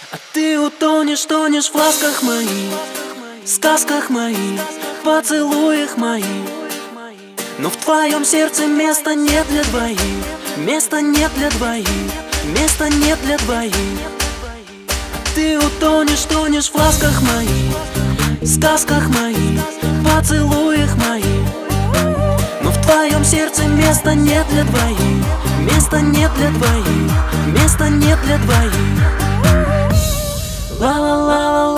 А ты утонешь, тонешь в ласках моих, сказках моих, поцелуях моих. Но в твоем сердце места нет для двоих, места нет для двоих, места нет для двоих. А ты утонешь, тонешь в ласках моих, сказках моих, поцелуях моих. Но в твоем сердце места нет для двоих, места нет для двоих, места нет для двоих. Ла-ла-ла-ла-ла-ла.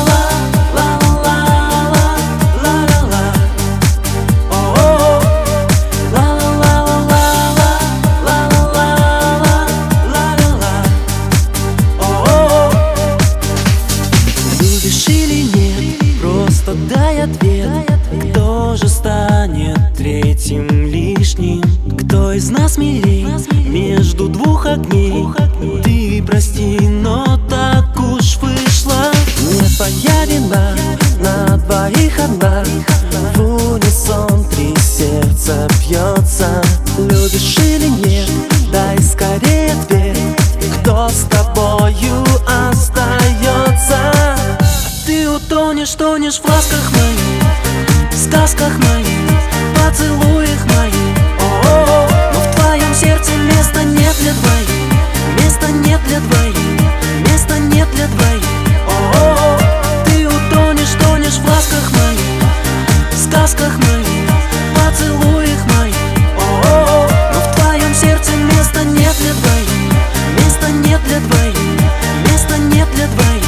Дай ответ, кто же станет третьим лишним? Кто из нас милей между двух огней? Ты прости, но так уж вышло. Не твоя вина, на двоих одна. В унисон три сердца бьется. Любишь или нет? Дай скорее ответ, кто с тобою остается? Ты утонешь, тонешь в ласках моих, сказках моих, поцелуях моих. Но в твоем сердце места нет для двоих, места нет для двоих, места нет для двоих. Ты утонешь, тонешь в ласках моих, сказках моих, поцелуях моих. Но в твоем сердце места нет для двоих, места нет для двоих, места нет для двоих.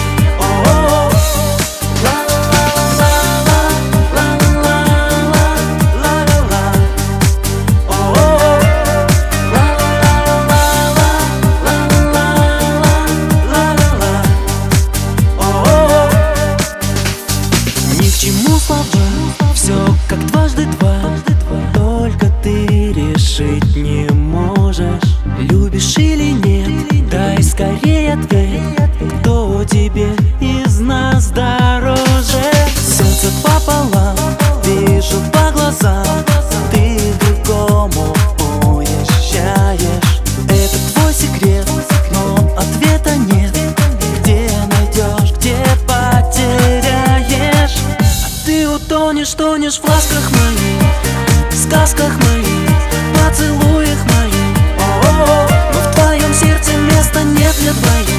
Все как дважды два, только ты решить не можешь. Любишь или нет, дай скорее ответ, кто тебе из нас дороже? Сердце пополам, вижу по глазам, ты к другому уезжаешь. Это твой секрет, но ответа нет. Где найдешь, где потеряешь? Ты утонешь, тонешь в ласках моих, сказках моих, поцелуях моих. Но в твоем сердце места нет для двоих.